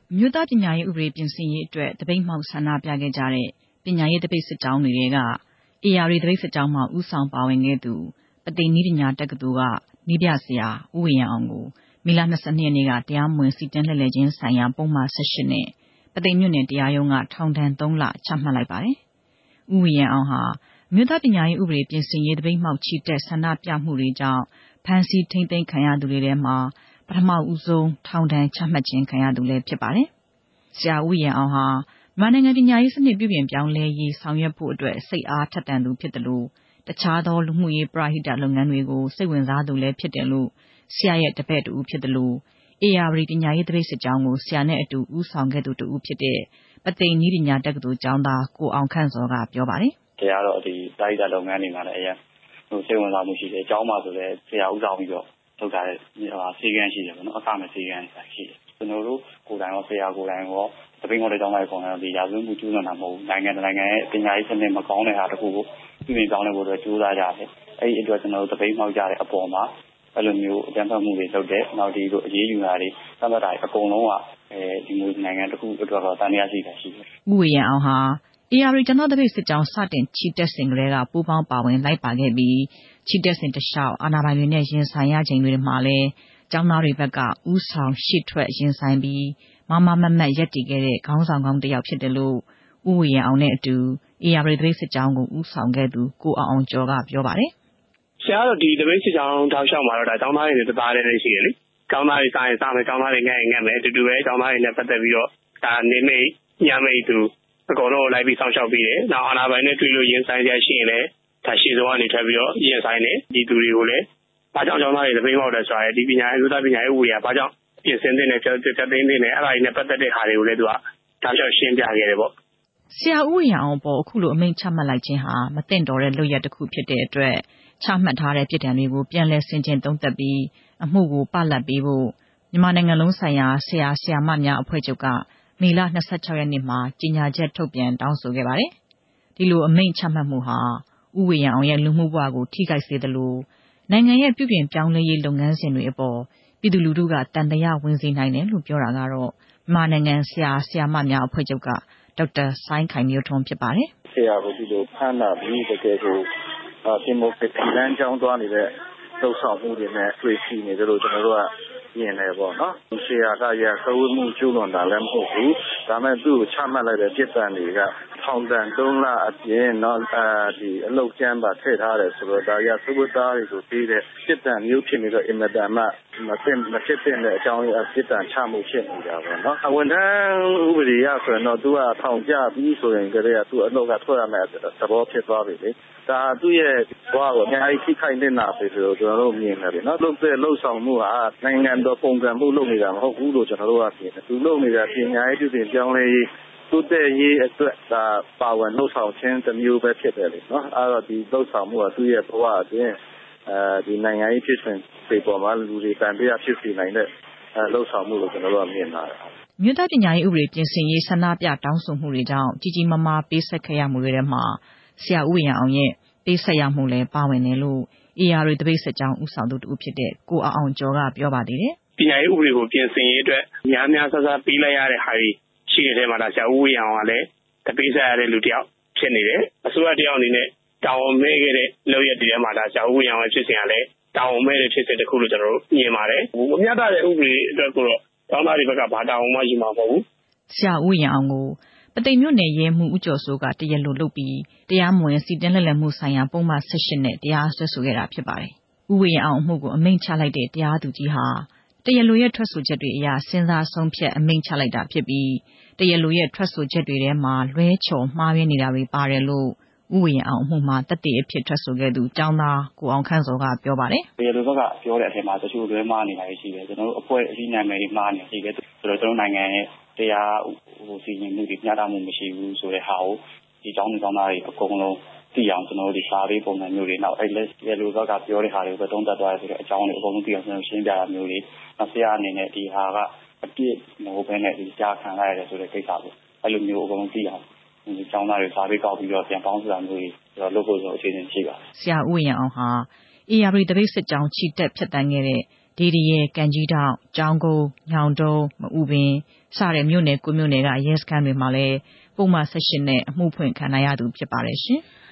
မြို့သားပညာရေးဥပဒေပြင်ဆင်ရေးအတွက်တပိတ်မှောက်ဆန္ဒပြခဲ့ကြတဲ့ပညာရေးတပိတ်စစ်ကြောင်းတွေက AR တပိတ်စစ်ကြောင်းမှာဦးဆောင်ပါဝင်ခဲ့သူပသိမ်နည်းပညာတက္ကသိုလ်ကနည်းပြဆရာဦးဝေယံအောင်ကိုမေလ 22 ရက်နေ့ကတရားမဝင်စီတန်းလှည့်လည်ခြင်းဆိုင်ရာပုံမှန် 18 နဲ့ပသိမ်မြို့နယ်တရားရုံးကထောင်ဒဏ် 3 လချမှတ်လိုက်ပါတယ်။ဦးဝေယံအောင်ဟာမြို့သားပညာရေးဥပဒေပြင်ဆင်ရေးတပိတ်မှောက်ချီတက်ဆန္ဒပြမှုတွေကြောင့်ဖမ်းဆီးထိန်းသိမ်းခံရသူတွေထဲမှာပထမဦးဆုံးထောင်ဒဏ်ချမှတ်ခြင်းခံရသူလည်းဖြစ်ပါတယ်။ဆရာဦးဝေယံအောင်ဟာမြန်မာနိုင်ငံပညာရေးစနစ်ပြုပြင်ပြောင်းလဲရေးဆောင်ရွက်ဖို့အတွက်စိတ်အားထက်သန်သူဖြစ်တယ်လို့တခြားသောလူမှုရေးပရဟိတလုပ်ငန်းတွေကိုစိတ်ဝင်စားသူလည်းဖြစ်တယ်လို့ဆရာရဲ့တပည့်တူဖြစ်တယ်လို့AR ပညာရေးတပိတ်စစ်ကြောင်းကိုဆရာနဲ့အတူဦးဆောင်ခဲ့သူတူဖြစ်တဲ့ပသိမ်နည်းပညာတက္ကသိုလ်ကျောင်းသားကိုအောင်ခန့်စောကပြောပါတယ်။တရားတော့ဒီတာရီတာလုပ်ငန်းတွေမှာလည်းအရင်စိတ်ဝင်စားမှုရှိတယ်။ကျောင်းမှာဆိုလည်းဆရာဦးဆောင်ပြီးတော့လုပ်တာတဲ့စီကံရှိတယ်ပေါ့နော်အခမဲ့စီကံရှိတယ်။ကျွန်တော်တို့ကိုယ်တိုင်ရောဆရာကိုယ်တိုင်ရောတပိတ်မော်တဲ့ကျောင်းသားတွေခေါ်တယ်ဒီရာဇဝတ်မှုကျူးလွန်တာမဟုတ်ဘူးနိုင်ငံရဲ့ပညာရေးစနစ်မကောင်းတဲ့ဟာတခုကိုပြည်ပြင်ကောင်းတဲ့ဘို့အတွက်ကြိုးစားကြတယ်။အဲ့ဒီအတွက်ကျွန်တော်တို့တပိတ်မောက်ကြတဲ့အပေါ်မှာအဲ့လိုမျိုးအကြမ်းဖက်မှုတွေလုပ်တဲ့နောက်ဒီလိုအရေးယူတာတွေသတ်မှတ်တာတွေအကုန်လုံးကဒီမျိုးနိုင်ငံတစ်ခုအတွက်တော့တန်တရားရှိတယ်။ဦးဝေယံအောင်ဟာAR ကျောင်းသားတပိတ်စစ်ကြောင်းစတင်ချီတက်စဉ်ကလေးကပူးပေါင်းပါဝင်လိုက်ပါခဲ့ပြီးချီတက်စဉ်တလျှောက်အာဏာပိုင်တွေနဲ့ရင်ဆိုင်ရချိန်တွေမှာလည်းကျောင်းသားတွေဘက်ကဦးဆောင်ရှေ့ထွက်ရင်ဆိုင်ပြီးမမမတ်ရပ်တည်ခဲ့တဲ့ခေါင်းဆောင်ကောင်းတစ်ယောက်ဖြစ်တယ်လို့ဦးဝေယံအောင်နဲ့အတူAR တပိတ်စစ်ကြောင်းကိုဦးဆောင်ခဲ့သူကိုအောင်ကျော်ကပြောပါတယ်။ဆရာကတော့ဒီတပိတ်စစ်ကြောင်းတောက်လျှောက်မှာတော့ဒါကျောင်းသားတွေနဲ့တသားတည်းရှိရလေ။ကျောင်းသားတွေစားရင်စားမယ်ကျောင်းသားတွေငတ်ရင်ငတ်မယ်အတူတူပဲကျောင်းသားတွေနဲ့ပတ်သက်ပြီးတော့ဒါနေမိတ်ညမိတ်သူအကုန်လုံးလိုက်ပြီးစောင့်ရှောက်ပြီးတယ်။နောက်အာဏာပိုင်နဲ့တွေ့လို့ရင်ဆိုင်ရရှိရင်လည်းဒါရှေ့ဆုံးကနေထပ်ပြီးတော့ရင်ဆိုင်တယ်ဒီသူတွေကိုလည်းဘာကြောင့်ကျောင်းသားတွေတပိတ်မောက်တယ်ဆိုတာဒီပညာရေးလူသားပညာရေးဝေရဘာကြောင့်ပြင်ဆင်တဲ့နဲ့တက်သိမ်းတဲ့နဲ့အဲ့ဒါတွေနဲ့ပတ်သက်တဲ့ဟာတွေကိုလည်းသူကတောက်လျှောက်ရှင်းပြခဲ့တယ်ပေါ့ဆရာဦးဝေယံအောင်ပေါ်အခုလိုအမိန့်ချမှတ်လိုက်ခြင်းဟာမသင့်တော်တဲ့လုပ်ရက်တစ်ခုဖြစ်တဲ့အတွက်ချမှတ်ထားတဲ့ပြည်ထံတွေကိုပြန်လည်ဆင်ခြင်သုံးသပ်ပြီးအမှုကိုပလတ်ပေးဖို့မြန်မာနိုင်ငံလုံးဆိုင်ရာဆရာဆရာမများအဖွဲ့ချုပ်ကမေလ 26 ရက်နေ့မှာကြေညာချက်ထုတ်ပြန်တောင်းဆိုခဲ့ပါတယ်။ဒီလိုအမိန့်ချမှတ်မှုဟာဦးဝေယံအောင်ရဲ့လူမှုဘဝကိုထိခိုက်စေသလိုနိုင်ငံရဲ့ပြုပြင်ပြောင်းလဲရေးလုပ်ငန်းစဉ်တွေအပေါ်ပြည်သူလူထုကတန်တရားဝင်စေနိုင်တယ်လို့ပြောတာကတော့မြန်မာနိုင်ငံဆရာဆရာမများအဖွဲ့ချုပ်ကဒေါက်တာဆိုင်းခိုင်မျိုးထွန်းဖြစ်ပါတယ်။ဆရာကိုဒီလိုဖမ်းတာပြီးတကယ်ကိုဒီမိုကရေစီလမ်းကြောင်းသွားနေတဲ့လှုပ်ဆောင်မှုတွေနဲ့တွေ့ရှိနေတယ်လို့ကျွန်တော်တို့ကမြင်တယ်ပေါ့နော်။ဆရာကရသဝတ်မှုကျူးလွန်တာလည်းမဟုတ်ဘူး။ဒါမဲ့သူ့ကိုချမှတ်လိုက်တဲ့ပြစ်ဒဏ်တွေကထောင်ဒဏ် 3 လအပြင်တော့ဒီအလုပ်ကျန်းပါထည့်ထားတယ်ဆိုတော့ဒါရသဝတ်သားတွေကိုပြီးတဲ့ပြစ်ဒဏ်မျိုးဖြစ်နေတော့အင်မတန်မှမဖြစ်တဲ့အကြောင်းအရာပြစ်ဒဏ်ချမှုဖြစ်နေတာပေါ့နော်။ဝန်ထမ်းဥပဒေရဆိုရင်တော့သူကထောင်ကျပြီးဆိုရင်ကလေးကသူ့အလုပ်ကထွက်ရမယ်သဘောဖြစ်သွားပြီလေ။ဒါသူ့ရဲ့ဘဝကိုအများကြီးထိခိုက်နေတာပဲဆိုတော့ကျွန်တော်တို့မြင်တယ်ဗျနော်။လုပ်တဲ့လှုပ်ဆောင်မှုဟာနိုင်ငံတော်ပုံစံမှုလုပ်နေတာမဟုတ်ဘူးလို့ကျွန်တော်တို့ကမြင်တယ်။သူလုပ်နေတာပညာရေးပြုပြင်ပြောင်းလဲရေးသူတဲ့ရေးအတွက်ဒါပါဝင်လှုပ်ဆောင်ခြင်းတစ်မျိုးပဲဖြစ်တယ်လေနော်။အဲ့တော့ဒီလှုပ်ဆောင်မှုကသူ့ရဲ့ဘဝအတွင်းဒီနိုင်ငံရေးဖြစ်စဉ်တွေပေါ်မှာလူတွေတန်တရားဖြစ်စေနိုင်တဲ့လှုပ်ဆောင်မှုလို့ကျွန်တော်တို့ကမြင်ပါတယ်။မြို့သားပညာရေးဥပဒေပြင်ဆင်ရေးဆန္ဒပြတောင်းဆိုမှုတွေကြောင့်ကြီးကြီးမားမားပေးဆက်ခဲ့ရမှုတွေထဲမှာဆရာဦးဝေယံအောင်ရဲ့ပေးဆက်ရမှုလည်းပါဝင်တယ်လို့AR တပိတ်စစ်ကြောင်းဦးဆောင်သူတူဖြစ်တဲ့ကိုအောင်ကျော်ကပြောပါသေးတယ်။ပညာရေးဥပဒေကိုပြင်ဆင်ရေးအတွက်များများဆဆပေးလိုက်ရတဲ့ဟာတွေရှိတဲ့မှာဒါဆရာဦးဝေယံအောင်ကလည်းတပိတ်ဆက်ရတဲ့လူတစ်ယောက်ဖြစ်နေတယ်။အစိုးရတစ်ယောက်အနေနဲ့တာဝန်မဲ့ခဲ့တဲ့လုပ်ရက်တွေထဲမှာဒါဆရာဦးဝေယံအောင်ဖြစ်စဉ်ကလည်းတာဝန်မဲ့တဲ့ဖြစ်စဉ်တစ်ခုလို့ကျွန်တော်တို့မြင်ပါတယ်။မမျှတတဲ့ဥပဒေအတွက်ကိုတော့ကျောင်းသားတွေဘက်ကဘာတာဝန်မှယူမှာမဟုတ်ဘူး။ဆရာဦးဝေယံအောင်ကိုပသိမ်မြို့နယ်ရဲမှုဦးကျော်စိုးကတရားလိုလုပ်ပြီးတရားမဝင်စီတန်းလှည့်လည်မှုဆိုင်ရာပုံမှန် 18 နဲ့တရားစွဲဆိုခဲ့တာဖြစ်ပါတယ်။ဦးဝေယံအောင်အမှုကိုအမိန့်ချလိုက်တဲ့တရားသူကြီးဟာတရားလိုရဲ့ထွက်ဆိုချက်တွေအရစဉ်းစားဆုံးဖြတ်အမိန့်ချလိုက်တာဖြစ်ပြီးတရားလိုရဲ့ထွက်ဆိုချက်တွေထဲမှာလွဲချော်မှားယွင်းနေတာတွေပါတယ်လို့ဦးဝေယံအောင်အမှုမှာသက်သေအဖြစ်ထွက်ဆိုခဲ့သူကျောင်းသားကိုအောင်ခန့်စောကပြောပါတယ်။တရားလိုဘက်ကပြောတဲ့အထက်မှာတချို့လွဲမှားနေတာရှိတယ်ကျွန်တော်တို့အဖွဲ့အစည်းနာမည်တွေမှားနေရှိတယ်ဆိုတော့ကျွန်တော်နိုင်ငံရဲ့တရားစီရင်မှုတွေမျှတမှုမရှိဘူးဆိုတဲ့ဟာကိုဒီကျောင်းသားတွေအကုန်လုံးသိအောင်ကျွန်တော်တို့ဒီစာပေးပုံစံမျိုးတွေနောက်အဲ့လက်တရားလိုဘက်ကပြောတဲ့ဟာတွေကိုပဲသုံးသပ်သွားရဆိုတဲ့အကြောင်းတွေအကုန်လုံးသိအောင်ကျွန်တော်ရှင်းပြတာမျိုးတွေနောက်ဆရာအနေနဲ့ဒီဟာကအပြည့်မဟုတ်ဘဲနဲ့ဒီကြားခံလိုက်ရတယ်ဆိုတဲ့ကိစ္စပေါ့အဲ့လိုမျိုးအကုန်လုံးသိအောင်ဒီကျောင်းသားတွေစာပေးကောက်ပြီးတော့ပြန်ပေါင်းစတာမျိုးတွေလုပ်ဖို့ဆိုအခြေအနေရှိပါတယ်ဆရာဦးဝေယံအောင်ဟာAR တပိတ်စစ်ကြောင်းချီတက်ဖြတ်တန်းခဲ့တဲ့ဒေဒီရဲကန်ကြီးတောင်ကျောင်းကုန်းညောင်တုံးမအူပင်စတဲ့မြို့နယ်9မြို့နယ်ကရဲစခန်းတွေမှာလည်းပုံမှန်18နဲ့အမှုဖွင့်ခံရသူဖြစ်ပါတယ်ရှင်။